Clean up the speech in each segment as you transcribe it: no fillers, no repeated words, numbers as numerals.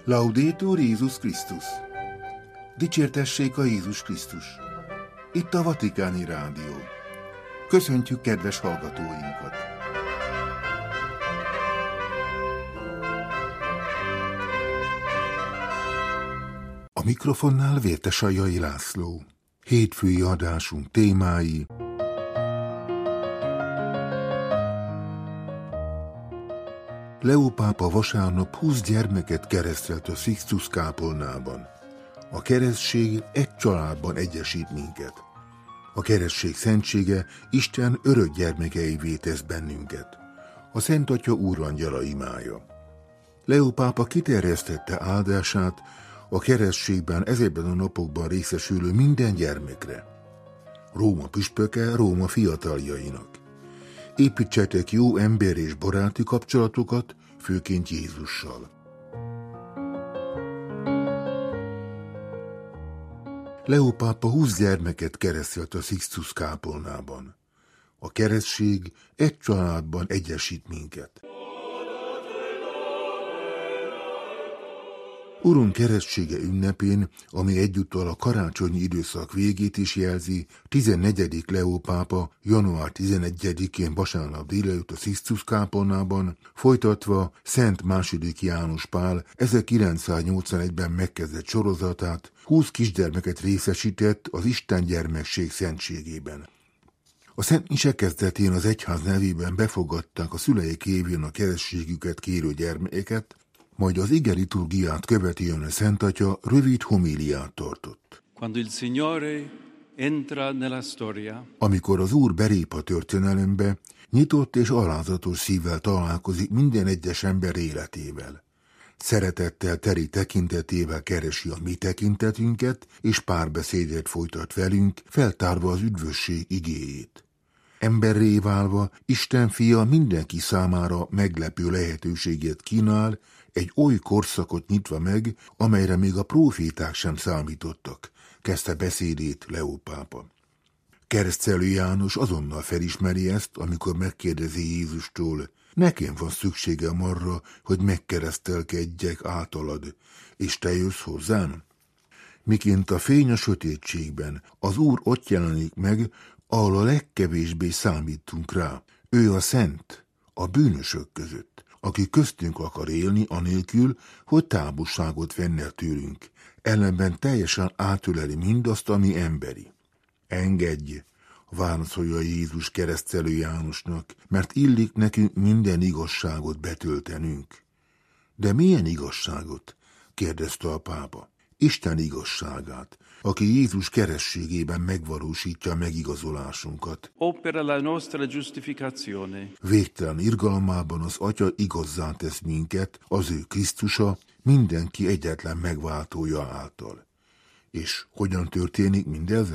Laudetur Jézus Krisztus! Dicsértessék a Jézus Krisztus! Itt a Vatikáni Rádió. Köszöntjük kedves hallgatóinkat! A mikrofonnál Vértesajjai László. Hétfői adásunk témái: Leó pápa vasárnap 20 gyermeket keresztelt a Sixtus kápolnában. A keresztség egy családban egyesít minket. A keresztség szentsége Isten örök gyermekeivé tesz bennünket. A Szent Atya úrangyala imája. Leó pápa kiterjesztette áldását a keresztségben ezekben a napokban részesülő minden gyermekre. Róma püspöke Róma fiataljainak: építsetek jó ember és baráti kapcsolatokat, főként Jézussal. Leó pápa 20 gyermeket keresztelt a Sixtus kápolnában. A keresztség egy családban egyesít minket. Urunk keresztsége ünnepén, ami egyúttal a karácsonyi időszak végét is jelzi, 14. Leó pápa január 11-én vasárnap délelőtt a Sixtus kápolnában, folytatva Szent II. János Pál 1981-ben megkezdett sorozatát, 20 kisgyermeket részesített az Isten gyermekség szentségében. A Szent Mise kezdetén az egyház nevében befogadták a szüleik révén a keresztségüket kérő gyermekeket, majd az ige liturgiát követően a Szent Atya rövid homíliát tartott. Amikor az Úr belép a történelembe, nyitott és alázatos szívvel találkozik minden egyes ember életével. Szeretettel teri tekintetével keresi a mi tekintetünket, és párbeszédet folytat velünk, feltárva az üdvösség igéjét. Emberré válva Isten fia mindenki számára meglepő lehetőséget kínál, egy oly korszakot nyitva meg, amelyre még a próféták sem számítottak, kezdte beszédét Leó pápa. Keresztelő János azonnal felismeri ezt, amikor megkérdezi Jézustól: nekem van szükségem arra, hogy megkeresztelkedjek általad, és te jössz hozzám? Miként a fény a sötétségben, az Úr ott jelenik meg, ahol a legkevésbé számítunk rá. Ő a szent, a bűnösök között, aki köztünk akar élni anélkül, hogy távolságot venne tőlünk, ellenben teljesen átöleli mindazt, ami emberi. Engedj, válaszolja Jézus keresztelő Jánosnak, mert illik nekünk minden igazságot betöltenünk. De milyen igazságot? Kérdezte a pápa. Isten igazságát, aki Jézus keresztségében megvalósítja megigazolásunkat. Opera la nostra giustificazione. Végtelen irgalmában az Atya igazzá tesz minket, az ő Krisztusa, mindenki egyetlen megváltója által. És hogyan történik mindez?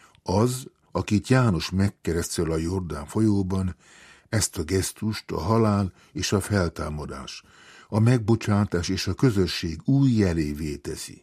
Az, akit János megkeresztel a Jordán folyóban, ezt a gesztust a halál és a feltámadás, a megbocsátás és a közösség új jelévé teszi.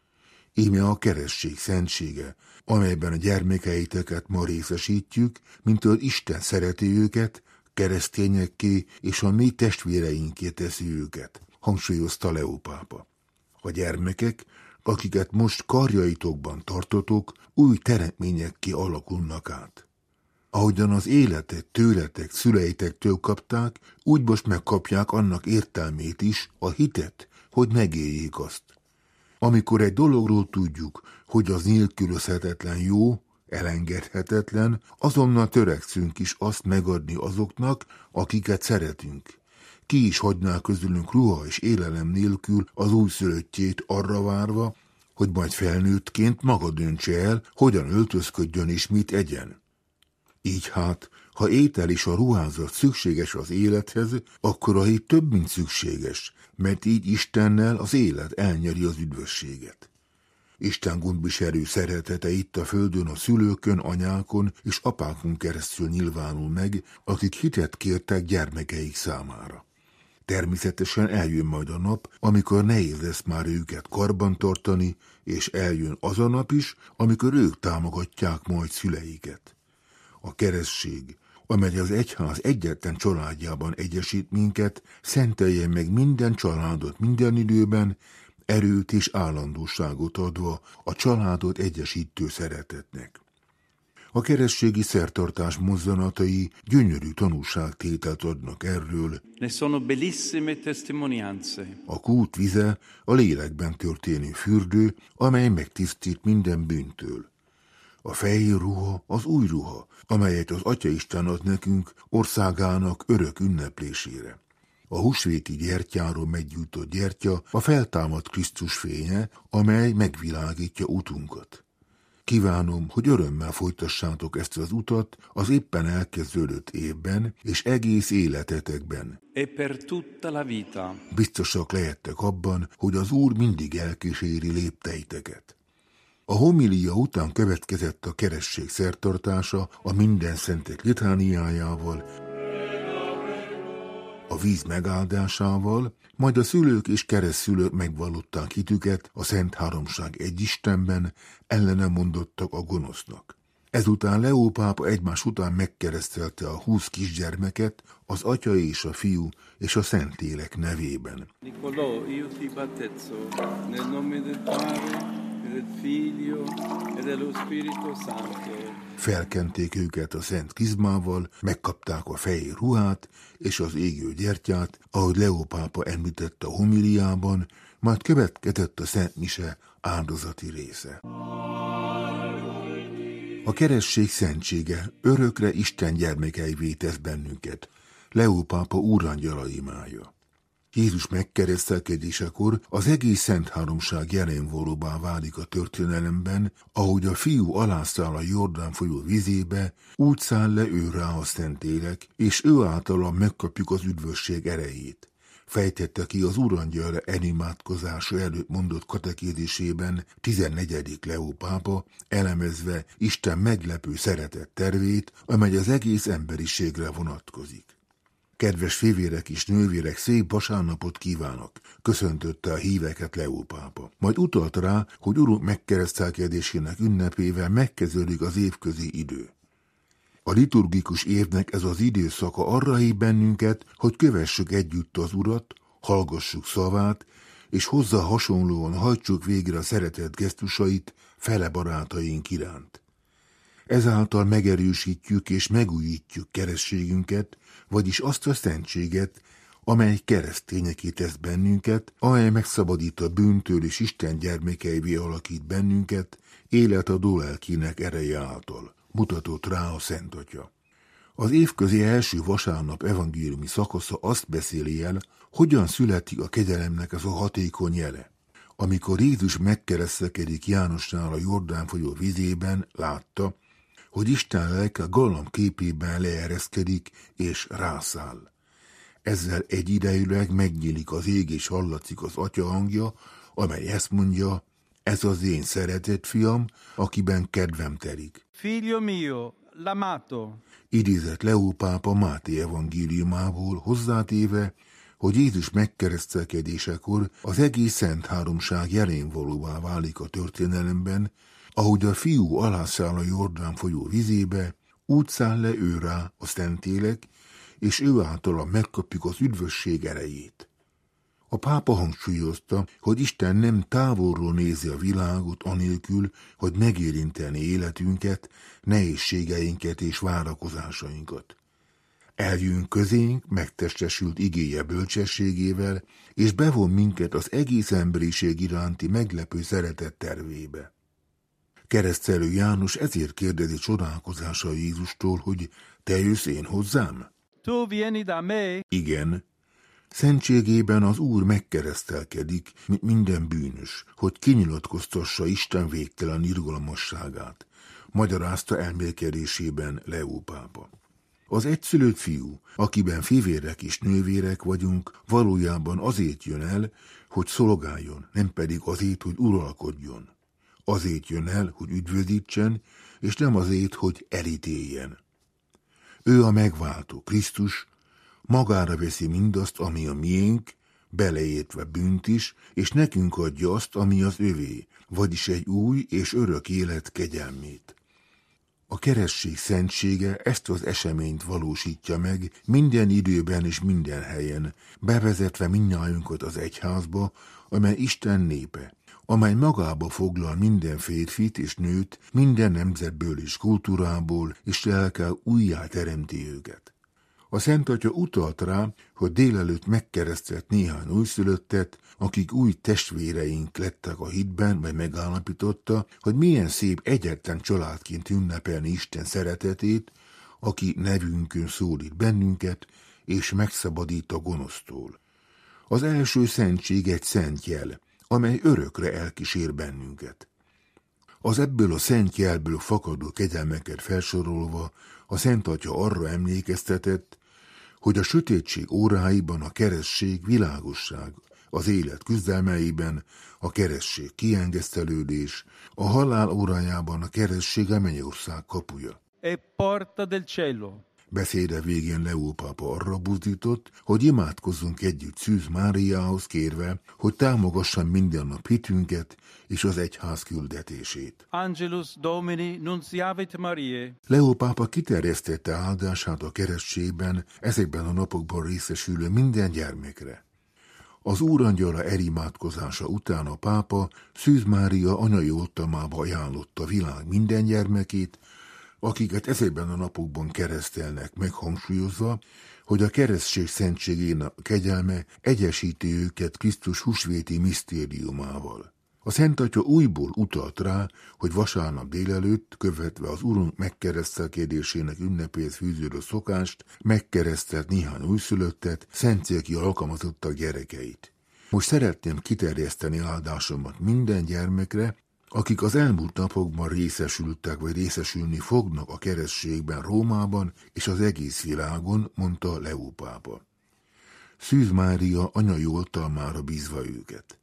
Íme a keresztség szentsége, amelyben a gyermekeiteket ma részesítjük, mintől Isten szereti őket, keresztényekké és a mi testvéreinké teszi őket, hangsúlyozta Leó pápa. A gyermekek, akiket most karjaitokban tartotok, új teremtményekké alakulnak át. Ahogyan az életet tőletek, szüleitektől kapták, úgy most megkapják annak értelmét is, a hitet, hogy megéljék azt. Amikor egy dologról tudjuk, hogy az nélkülözhetetlen jó, elengedhetetlen, azonnal törekszünk is azt megadni azoknak, akiket szeretünk. Ki is hagyná közülünk ruha és élelem nélkül az újszülöttjét arra várva, hogy majd felnőttként maga döntse el, hogyan öltözködjön és mit egyen. Így hát, ha étel és a ruházat szükséges az élethez, akkor a hit több, mint szükséges, mert így Istennel az élet elnyeri az üdvösséget. Isten gondviselő szeretete itt a földön a szülőkön, anyákon és apákon keresztül nyilvánul meg, akik hitet kértek gyermekeik számára. Természetesen eljön majd a nap, amikor nehéz lesz már őket karban tartani, és eljön az a nap is, amikor ők támogatják majd szüleiket. A keresztség, amely az egyház egyetlen családjában egyesít minket, szentelje meg minden családot minden időben, erőt és állandóságot adva a családot egyesítő szeretetnek. A keresztségi szertartás mozzanatai gyönyörű tanúságtételt adnak erről. Ne sono bellissime testimonianze. A kút vize a lélekben történő fürdő, amely megtisztít minden bűntől. A fehér ruha az új ruha, amelyet az Atyaisten ad nekünk országának örök ünneplésére. A húsvéti gyertyáról meggyújtott gyertya a feltámadt Krisztus fénye, amely megvilágítja utunkat. Kívánom, hogy örömmel folytassátok ezt az utat az éppen elkezdődött évben és egész életetekben. E per tutta la vita. Biztosak lehettek abban, hogy az Úr mindig elkíséri lépteiteket. A homilia után következett a keresztség szertartása a mindenszentek litániájával, a víz megáldásával, majd a szülők és keresztszülők megvallották hitüket a Szent Háromság egy Istenben, ellene mondottak a gonosznak. Ezután Leó pápa egymás után megkeresztelte a 20 kisgyermeket az Atya és a Fiú és a Szentlélek nevében. Nicolò, io ti battezzo nel nome del Padre, del Figlio e dello Spirito Santo. Felkenték őket a szent krizmával, megkapták a fehér ruhát és az égő gyertyát, ahogy Leó pápa említette a homiliában, majd következett a Szent Mise áldozati része. A keresztség szentsége örökre Isten gyermekeivé tesz bennünket, Leó pápa úrangyala imája. Jézus megkeresztelkedésekor az egész Szent Háromság jelenvalóbbá válik a történelemben, ahogy a Fiú alászáll a Jordán folyó vizébe, úgy száll le ő rá a Szentlélek, és ő általa megkapjuk az üdvösség erejét. Fejtette ki az úrangyal enimádkozása előtt mondott katekézisében 14. Leó pápa, elemezve Isten meglepő szeretett tervét, amely az egész emberiségre vonatkozik. Kedves fivérek és nővérek, szép vasárnapot kívánok, köszöntötte a híveket Leó pápa. Majd utalt rá, hogy Urunk megkeresztelkedésének ünnepével megkezdődik az évközi idő. A liturgikus évnek ez az időszaka arra hív bennünket, hogy kövessük együtt az Urat, hallgassuk szavát, és hozzá hasonlóan hajtsuk végre a szeretet gesztusait fele barátaink iránt. Ezáltal megerősítjük és megújítjuk keresztségünket, vagyis azt a szentséget, amely keresztényeké tesz bennünket, amely megszabadít a bűntől és Isten gyermekeivé alakít bennünket, életadó lelkének ereje által, mutatott rá a Szent Atya. Az évközi első vasárnap evangéliumi szakasza azt beszéli el, hogyan születik a kegyelemnek ez a hatékony jele. Amikor Jézus megkeresztelkedik Jánosnál a Jordán folyó vizében, látta, hogy Isten lelke galamb képében leereszkedik és rászáll. Ezzel egyidejűleg megnyílik az ég és hallatszik az Atya hangja, amely ezt mondja, ez az én szeretett fiam, akiben kedvem telik. Figlio mio, l'amato. Idézett Leó pápa Máté evangéliumából hozzátéve, hogy Jézus megkeresztelkedésekor az egész Szent Háromság jelenvalóvá válik a történelemben, ahogy a Fiú alászáll a Jordán folyó vizébe, úgy száll le ő rá a Szentlélek, és ő általa megkapjuk az üdvösség erejét. A pápa hangsúlyozta, hogy Isten nem távolról nézi a világot anélkül, hogy megérinteni életünket, nehézségeinket és várakozásainkat. Eljön közénk megtestesült igéje bölcsességével, és bevon minket az egész emberiség iránti meglepő szeretet tervébe. Keresztelő János ezért kérdezi csodálkozása Jézustól, hogy te jössz én hozzám? Tu vieni da me? Igen. Szentségében az Úr megkeresztelkedik, mint minden bűnös, hogy kinyilatkoztassa Isten végtelen irgalmasságát, magyarázta elmélkedésében Leó pápa. Az egyszülött fiú, akiben fivérek és nővérek vagyunk, valójában azért jön el, hogy szolgáljon, nem pedig azért, hogy uralkodjon. Azért jön el, hogy üdvözítsen, és nem azért, hogy elítéljen. Ő a megváltó, Krisztus, magára veszi mindazt, ami a miénk, beleértve bűnt is, és nekünk adja azt, ami az övé, vagyis egy új és örök élet kegyelmét. A keresztség szentsége ezt az eseményt valósítja meg minden időben és minden helyen, bevezetve mindnyájunkat az egyházba, amely Isten népe, amely magába foglal minden férfit és nőt, minden nemzetből és kultúrából, és lelkkel újjá teremti őket. A Szent Atya utalt rá, hogy délelőtt megkeresztelt néhány újszülöttet, akik új testvéreink lettek a hitben, vagy megállapította, hogy milyen szép egyetlen családként ünnepelni Isten szeretetét, aki nevünkön szólít bennünket, és megszabadít a gonosztól. Az első szentség egy szent jel, amely örökre elkísér bennünket. Az ebből a szent jelből fakadó kegyelmeket felsorolva a Szent Atya arra emlékeztetett, hogy a sötétség óráiban a keresztség világosság, az élet küzdelmeiben a keresztség kiengesztelődés, a halál órájában a keresztség a mennyország kapuja. E porta del cielo. Beszéde végén Leó pápa arra buzdított, hogy imádkozzunk együtt Szűz Máriához kérve, hogy támogassa minden nap hitünket és az egyház küldetését. Angelus Domini nunciavit Mariae. Leó pápa kiterjesztette áldását a keresztségben, ezekben a napokban részesülő minden gyermekre. Az Úrangyala elimádkozása után a pápa Szűz Mária anyai oltalmába ajánlotta a világ minden gyermekét, akiket ezekben a napokban keresztelnek, meghangsúlyozva, hogy a keresztség szentségének kegyelme egyesíti őket Krisztus húsvéti misztériumával. A Szent Atya újból utalt rá, hogy vasárnap délelőtt, követve az Urunk megkeresztelkedésének ünnepéhez fűződő szokást, megkeresztelt néhány újszülöttet, szentcélki alkalmazottak gyerekeit. Most szeretném kiterjeszteni áldásomat minden gyermekre, akik az elmúlt napokban részesültek vagy részesülni fognak a keresztségben Rómában és az egész világon, mondta Leó pápa. Szűz Mária anyai oltalmára bízva őket.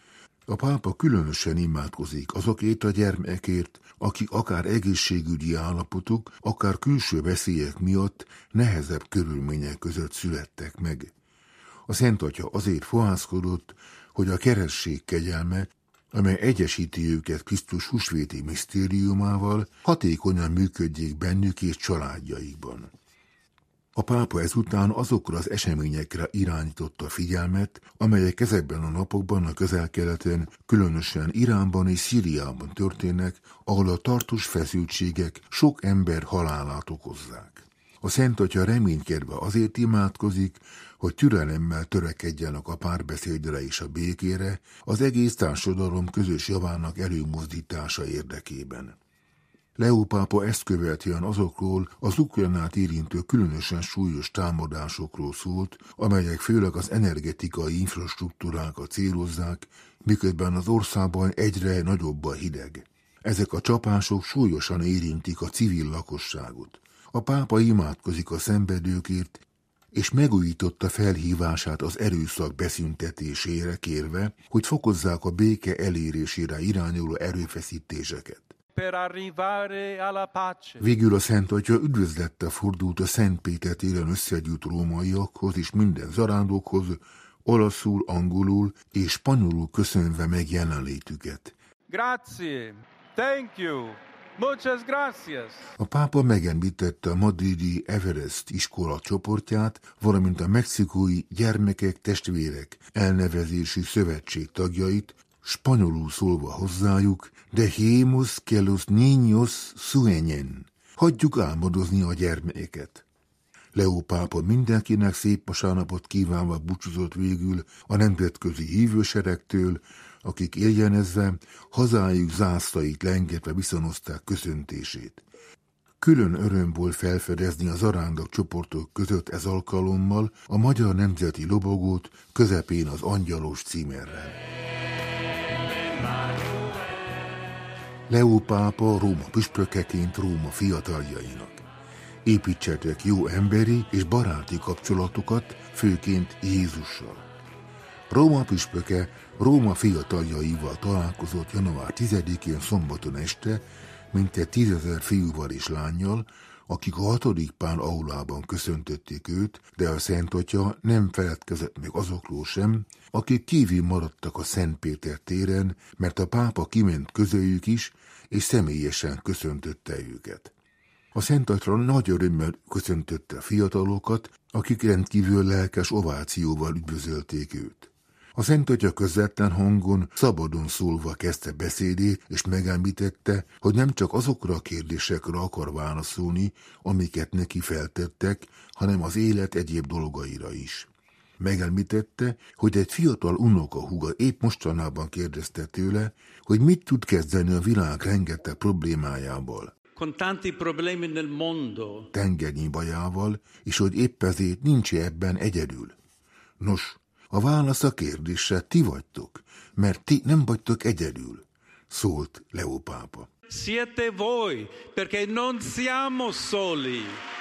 A pápa különösen imádkozik azokért a gyermekért, akik akár egészségügyi állapotuk, akár külső veszélyek miatt nehezebb körülmények között születtek meg. A Szent Atya azért fohászkodott, hogy a keresztség kegyelme, amely egyesíti őket Krisztus húsvéti misztériumával, hatékonyan működjék bennük és családjaikban. A pápa ezután azokra az eseményekre irányította figyelmet, amelyek ezekben a napokban a Közel-Keleten, különösen Iránban és Szíriában történnek, ahol a tartós feszültségek sok ember halálát okozzák. A Szent Atya reménykedve azért imádkozik, hogy türelemmel törekedjenek a párbeszédre és a békére, az egész társadalom közös javának előmozdítása érdekében. Leó pápa ezt követően azokról az Ukrajnát érintő különösen súlyos támadásokról szólt, amelyek főleg az energetikai infrastruktúrákat célozzák, miközben az országban egyre nagyobb a hideg. Ezek a csapások súlyosan érintik a civil lakosságot. A pápa imádkozik a szenvedőkért, és megújította felhívását az erőszak beszüntetésére kérve, hogy fokozzák a béke elérésére irányuló erőfeszítéseket. Végül a Szent Atya üdvözlettel fordult a Szent Péter téren összegyűlt rómaiakhoz és minden zarándokhoz, olaszul, angolul és spanyolul köszönve meg jelenlétüket. Grazie, thank you, muchas gracias. A pápa megemlítette a madridi Everest iskola csoportját, valamint a mexikói Gyermekek Testvérek elnevezésű szövetség tagjait, spanyolul szólva hozzájuk, dejemos que los niños sueñen. Hagyjuk álmodozni a gyermeket. Leó pápa mindenkinek szép vasárnapot kívánva búcsúzott végül a nemzetközi hívőseregtől, akik éljenezve, hazájuk zászlait lengetve viszonozták köszöntését. Külön öröm volt felfedezni a zarándok csoportok között ez alkalommal a magyar nemzeti lobogót, közepén az angyalos címerrel. Leó pápa Róma püspökeként Róma fiataljainak. Építsetek jó emberi és baráti kapcsolatokat, főként Jézussal. Róma püspöke Róma fiataljaival találkozott január 10-én szombaton este, mintegy 10 000 fiúval és lánnyal, akik a 6. Pál aulában köszöntötték őt, de a Szent Atya nem feledkezett meg azokról sem, akik kívül maradtak a Szent Péter téren, mert a pápa kiment közöjük is, és személyesen köszöntötte őket. A Szent Atya nagy örömmel köszöntötte a fiatalokat, akik rendkívül lelkes ovációval üdvözölték őt. A Szent Atya közvetlen hangon, szabadon szólva kezdte beszédét, és megemlítette, hogy nem csak azokra a kérdésekre akar válaszolni, amiket neki feltettek, hanem az élet egyéb dolgaira is. Megemlítette, hogy egy fiatal unokahúga épp mostanában kérdezte tőle, hogy mit tud kezdeni a világ rengeteg problémájával, con tanti problemi nel mondo. Tengernyi bajával, és hogy épp ezért nincs ebben egyedül. Nos, a válasz a kérdésre ti vagytok, mert ti nem vagytok egyedül, szólt Leó pápa. Siete voi, perché non siamo soli.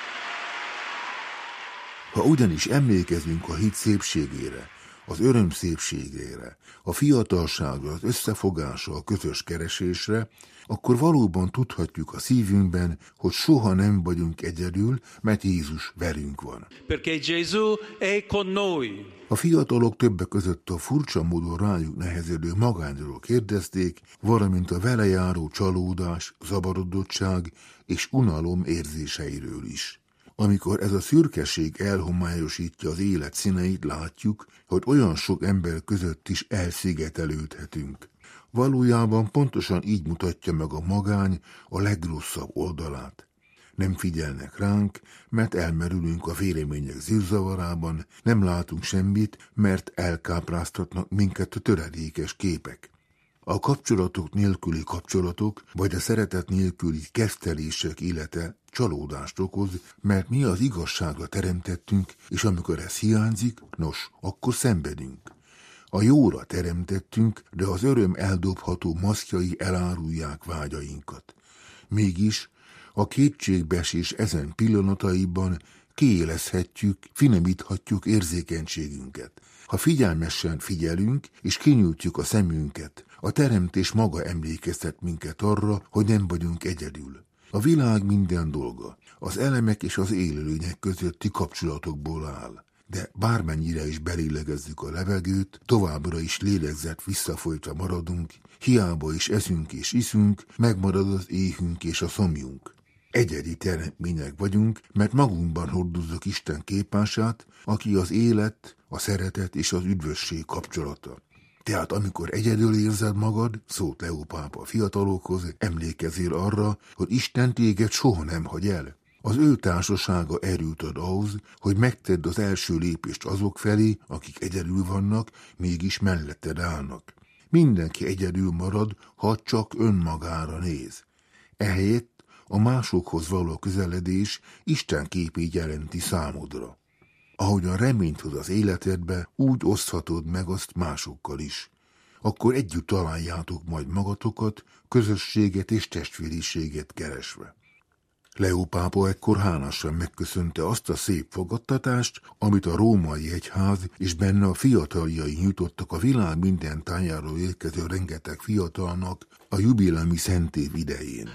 Ha ugyanis emlékezünk a hit szépségére, az öröm szépségére, a fiatalságra, az összefogásra, a közös keresésre, akkor valóban tudhatjuk a szívünkben, hogy soha nem vagyunk egyedül, mert Jézus velünk van. Perché Gesù è con noi. A fiatalok többek között a furcsa módon rájuk nehezedő magányról kérdezték, valamint a vele járó csalódás, zavarodottság és unalom érzéseiről is. Amikor ez a szürkeség elhomályosítja az élet színeit, látjuk, hogy olyan sok ember között is elszigetelődhetünk. Valójában pontosan így mutatja meg a magány a legrosszabb oldalát. Nem figyelnek ránk, mert elmerülünk a vélemények zűrzavarában, nem látunk semmit, mert elkápráztatnak minket a töredékes képek. A kapcsolatok nélküli kapcsolatok, vagy a szeretet nélküli kezdtelések élete csalódást okoz, mert mi az igazságra teremtettünk, és amikor ez hiányzik, nos, akkor szenvedünk. A jóra teremtettünk, de az öröm eldobható maszkjai elárulják vágyainkat. Mégis a kétségbeesés ezen pillanataiban kiélezhetjük, finomíthatjuk érzékenységünket. Ha figyelmesen figyelünk, és kinyújtjuk a szemünket, a teremtés maga emlékeztet minket arra, hogy nem vagyunk egyedül. A világ minden dolga, az elemek és az élőlények közötti kapcsolatokból áll. De bármennyire is belélegezzük a levegőt, továbbra is lélegzett visszafolytva maradunk, hiába is eszünk és iszunk, megmarad az éhünk és a szomjunk. Egyedi teremtmények vagyunk, mert magunkban hordozzuk Isten képását, aki az élet, a szeretet és az üdvösség kapcsolata. Tehát amikor egyedül érzed magad, szólt Leó pápa a fiatalokhoz, emlékezzél arra, hogy Isten téged soha nem hagy el. Az ő társasága erőt ad ahhoz, hogy megtedd az első lépést azok felé, akik egyedül vannak, mégis melletted állnak. Mindenki egyedül marad, ha csak önmagára néz. Ehelyett a másokhoz való közeledés Isten képét jelenti számodra. Ahogyan reményt hoz az életedbe, úgy oszthatod meg azt másokkal is. Akkor együtt találjátok majd magatokat, közösséget és testvériséget keresve. Leó pápa ekkor hálásan megköszönte azt a szép fogadtatást, amit a római egyház és benne a fiataljai nyújtottak a világ minden tájáról érkező rengeteg fiatalnak a jubileumi szentév idején.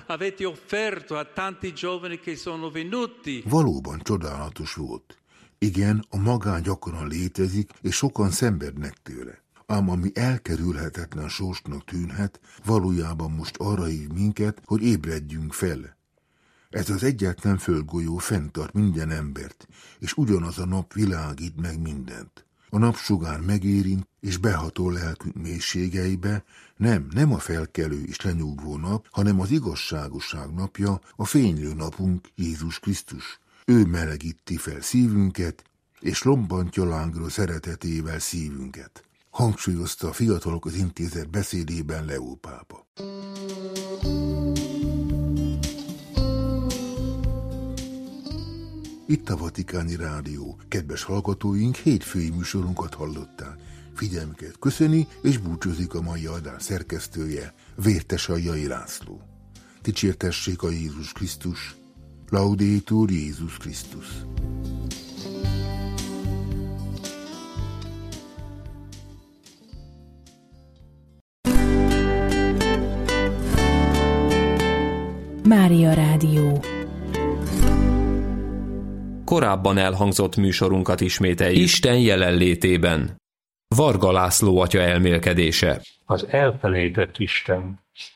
Valóban csodálatos volt. Igen, a magány gyakran létezik, és sokan szenvednek tőle. Ám ami elkerülhetetlen sorsnak tűnhet, valójában most arra hív minket, hogy ébredjünk fel. Ez az egyetlen földgolyó fenntart minden embert, és ugyanaz a nap világít meg mindent. A napsugár megérint, és behatol lelkünk mélységeibe, nem a felkelő és lenyugvó nap, hanem az igazságosság napja, a fénylő napunk, Jézus Krisztus. Ő melegíti fel szívünket, és lombantja lángra szeretetével szívünket. Hangsúlyozta a Fiatalok az Intézet beszédében Leó pápa. Itt a Vatikáni Rádió. Kedves hallgatóink, hétfői műsorunkat hallották. Figyelmüket köszöni, és búcsúzik a mai adás szerkesztője, Vértesajjai László. Dicsértessék a Jézus Krisztus! Laudetur Jézus Krisztus! Mária Rádió. Korábban elhangzott műsorunkat ismételjük. Isten jelenlétében. Varga László atya elmélkedése. Az elfelejtett Isten.